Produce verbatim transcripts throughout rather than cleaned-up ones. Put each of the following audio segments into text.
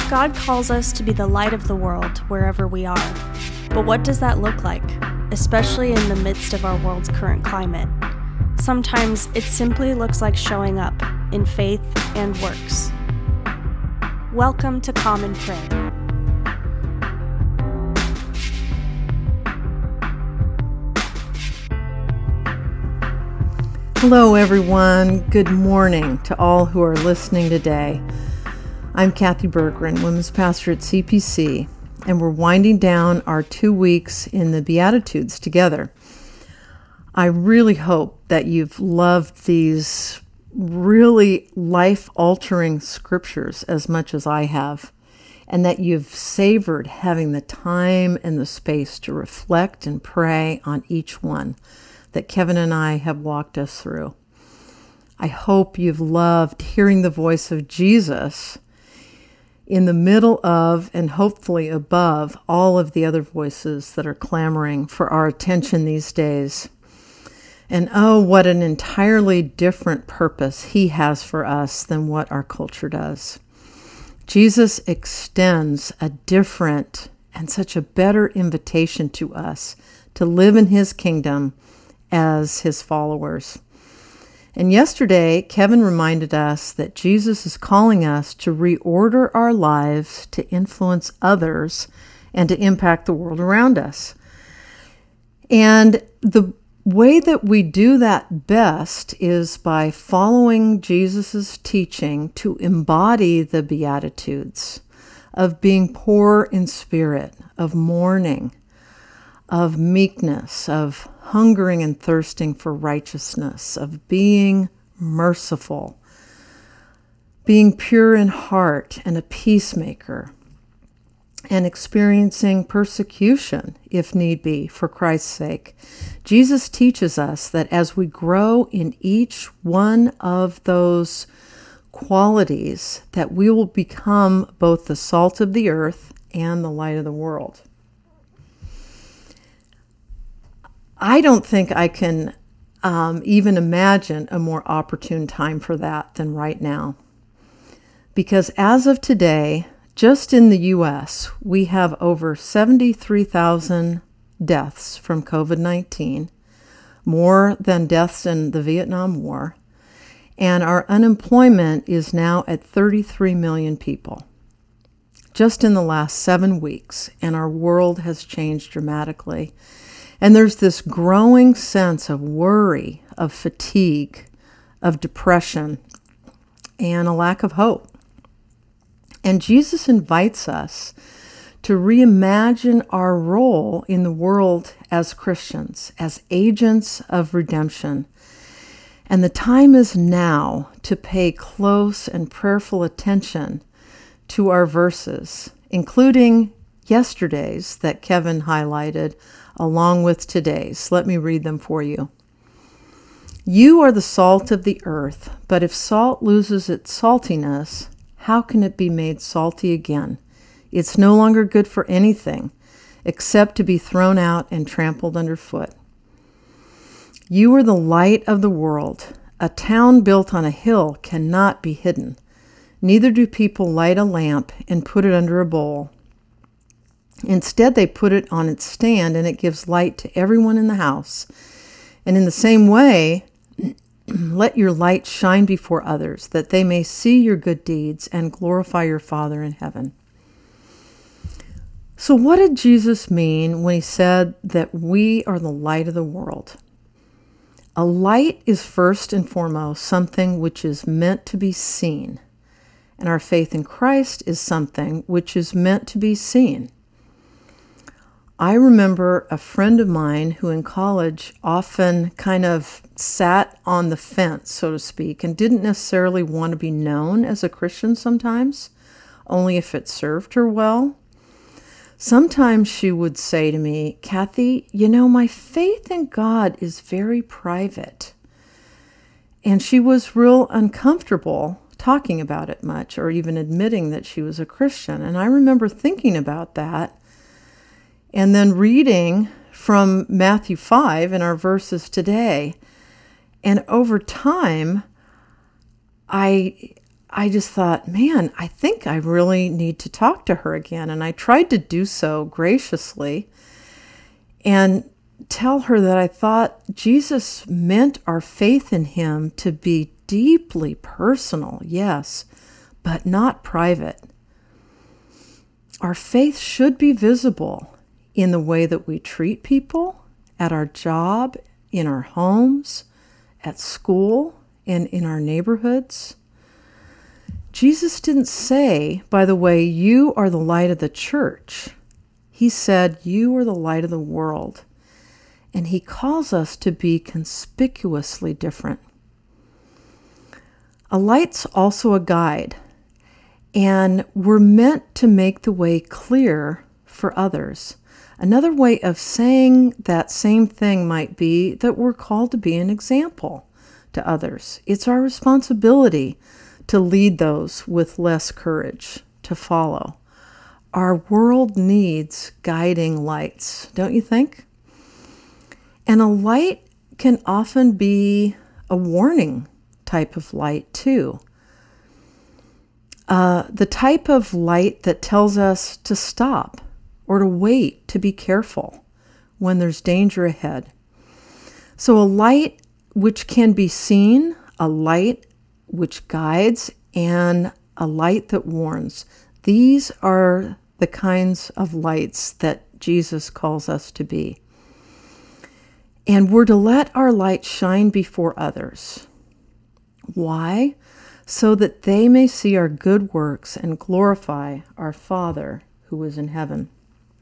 God calls us to be the light of the world wherever we are. But what does that look like, especially in the midst of our world's current climate? Sometimes it simply looks like showing up in faith and works. Welcome to Common Prayer. Hello, everyone. Good morning to all who are listening today. I'm Kathy Berggren, Women's Pastor at C P C, and we're winding down our two weeks in the Beatitudes together. I really hope that you've loved these really life-altering scriptures as much as I have, and that you've savored having the time and the space to reflect and pray on each one that Kevin and I have walked us through. I hope you've loved hearing the voice of Jesus in the middle of and hopefully above all of the other voices that are clamoring for our attention these days. And oh, what an entirely different purpose he has for us than what our culture does. Jesus extends a different and such a better invitation to us to live in his kingdom as his followers. And yesterday, Kevin reminded us that Jesus is calling us to reorder our lives to influence others and to impact the world around us. And the way that we do that best is by following Jesus' teaching to embody the Beatitudes of being poor in spirit, of mourning, of meekness, of hungering and thirsting for righteousness, of being merciful, being pure in heart and a peacemaker, and experiencing persecution, if need be, for Christ's sake. Jesus teaches us that as we grow in each one of those qualities, that we will become both the salt of the earth and the light of the world. I don't think I can um, even imagine a more opportune time for that than right now. Because as of today, just in the U S, we have over seventy-three thousand deaths from covid nineteen, more than deaths in the Vietnam War, and our unemployment is now at thirty-three million people. Just in the last seven weeks, and our world has changed dramatically. And there's this growing sense of worry, of fatigue, of depression, and a lack of hope. And Jesus invites us to reimagine our role in the world as Christians, as agents of redemption. And the time is now to pay close and prayerful attention to our verses, including yesterday's that Kevin highlighted, along with today's. Let me read them for you. You are the salt of the earth, but if salt loses its saltiness, how can it be made salty again? It's no longer good for anything except to be thrown out and trampled underfoot. You are the light of the world. A town built on a hill cannot be hidden. Neither do people light a lamp and put it under a bowl. Instead, they put it on its stand, and it gives light to everyone in the house. And in the same way, let your light shine before others, that they may see your good deeds and glorify your Father in heaven. So what did Jesus mean when he said that we are the light of the world? A light is first and foremost something which is meant to be seen, and our faith in Christ is something which is meant to be seen. I remember a friend of mine who in college often kind of sat on the fence, so to speak, and didn't necessarily want to be known as a Christian sometimes, only if it served her well. Sometimes she would say to me, Kathy, you know, my faith in God is very private. And she was real uncomfortable talking about it much or even admitting that she was a Christian. And I remember thinking about that and then reading from Matthew five in our verses today. And over time, I I just thought, man, I think I really need to talk to her again. And I tried to do so graciously and tell her that I thought Jesus meant our faith in him to be deeply personal, yes, but not private. Our faith should be visible in the way that we treat people, at our job, in our homes, at school, and in our neighborhoods. Jesus didn't say, by the way, you are the light of the church. He said, you are the light of the world. And he calls us to be conspicuously different. A light's also a guide, and we're meant to make the way clear for others. Another way of saying that same thing might be that we're called to be an example to others. It's our responsibility to lead those with less courage to follow. Our world needs guiding lights, don't you think? And a light can often be a warning type of light too. Uh, the type of light that tells us to stop or to wait, to be careful when there's danger ahead. So a light which can be seen, a light which guides, and a light that warns. These are the kinds of lights that Jesus calls us to be. And we're to let our light shine before others. Why? So that they may see our good works and glorify our Father who is in heaven.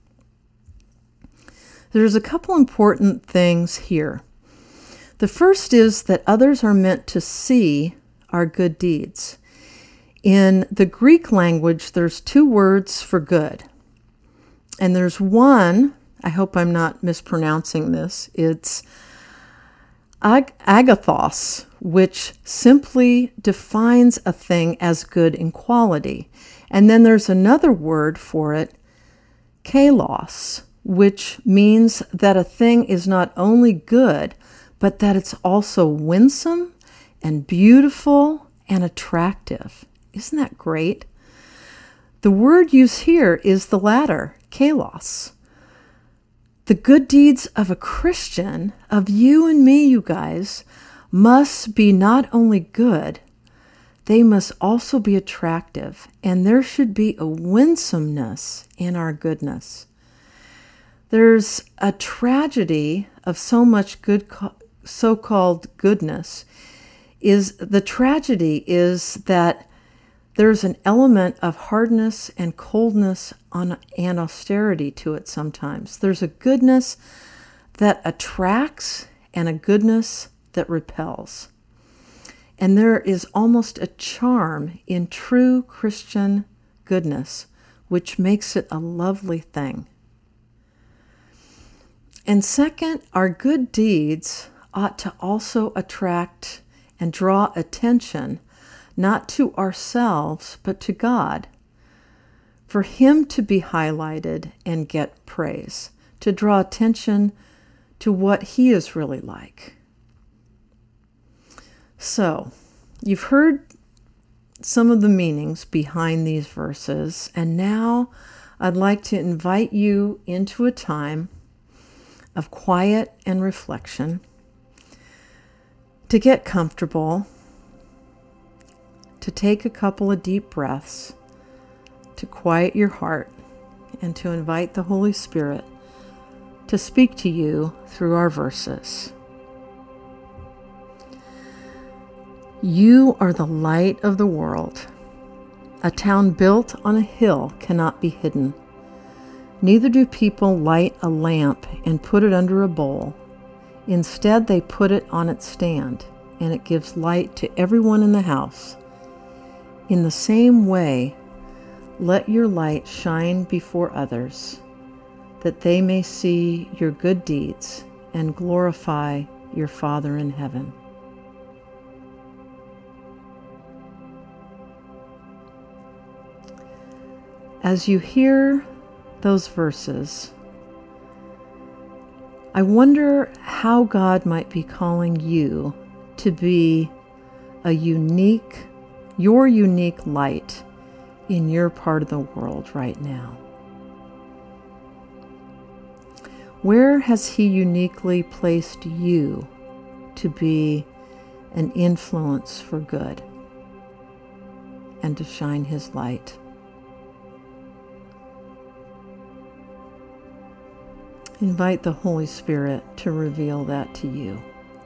There's a couple important things here. The first is that others are meant to see our good deeds. In the Greek language, there's two words for good. And there's one, I hope I'm not mispronouncing this, it's ag- agathos, which simply defines a thing as good in quality. And then there's another word for it, kalos, which means that a thing is not only good, but that it's also winsome and beautiful and attractive. Isn't that great? The word used here is the latter, kalos. The good deeds of a Christian, of you and me, you guys, must be not only good, they must also be attractive, and there should be a winsomeness in our goodness. There's a tragedy of so much good, so-called goodness. Is the tragedy is that there's an element of hardness and coldness on, and austerity to it sometimes. There's a goodness that attracts and a goodness that repels. And there is almost a charm in true Christian goodness, which makes it a lovely thing. And second, our good deeds ought to also attract and draw attention, not to ourselves, but to God, for him to be highlighted and get praise, to draw attention to what he is really like. So, you've heard some of the meanings behind these verses, and now I'd like to invite you into a time of quiet and reflection, to get comfortable, to take a couple of deep breaths, to quiet your heart, and to invite the Holy Spirit to speak to you through our verses. You are the light of the world. A town built on a hill cannot be hidden. Neither do people light a lamp and put it under a bowl. Instead, they put it on its stand, and it gives light to everyone in the house. In the same way, let your light shine before others, that they may see your good deeds and glorify your Father in heaven. As you hear those verses, I wonder how God might be calling you to be a unique your unique light in your part of the world right now? Where has He uniquely placed you to be an influence for good and to shine His light? Invite the Holy Spirit to reveal that to you.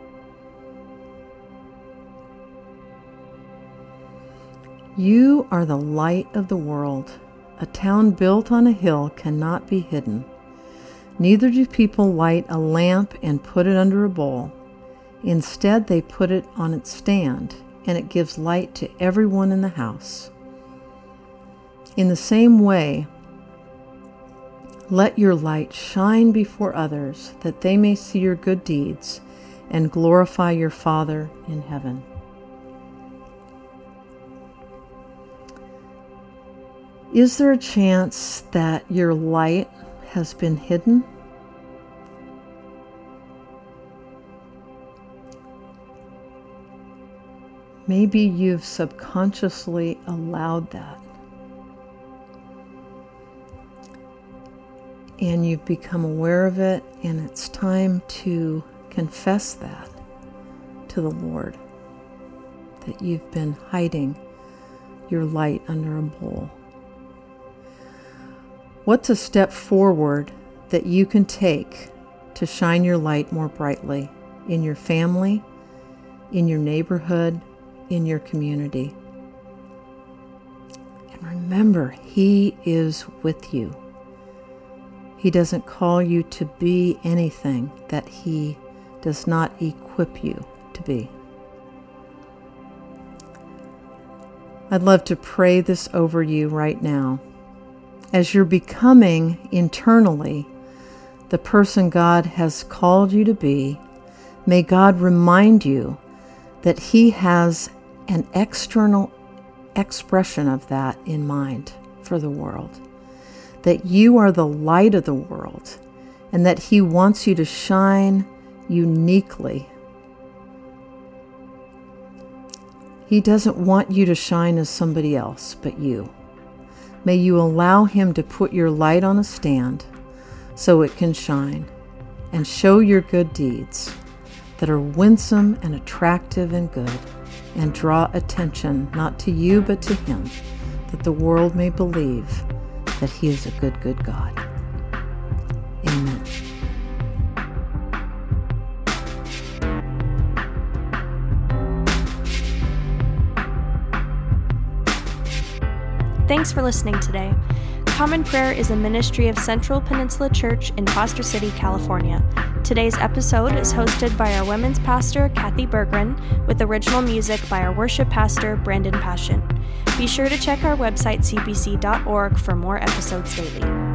You are the light of the world. A town built on a hill cannot be hidden. Neither do people light a lamp and put it under a bowl. Instead, they put it on its stand, and it gives light to everyone in the house. In the same way, let your light shine before others, that they may see your good deeds and glorify your Father in heaven. Is there a chance that your light has been hidden? Maybe you've subconsciously allowed that. And you've become aware of it, and it's time to confess that to the Lord, that you've been hiding your light under a bowl. What's a step forward that you can take to shine your light more brightly in your family, in your neighborhood, in your community? And remember, He is with you. He doesn't call you to be anything that He does not equip you to be. I'd love to pray this over you right now. As you're becoming internally the person God has called you to be, may God remind you that He has an external expression of that in mind for the world. That you are the light of the world, and that He wants you to shine uniquely. He doesn't want you to shine as somebody else but you. May you allow Him to put your light on a stand so it can shine and show your good deeds that are winsome and attractive and good, and draw attention not to you but to Him, that the world may believe that He is a good, good God. Amen. Thanks for listening today. Common Prayer is a ministry of Central Peninsula Church in Foster City, California. Today's episode is hosted by our women's pastor, Kathy Berggren, with original music by our worship pastor, Brandon Passion. Be sure to check our website, c p c dot org, for more episodes daily.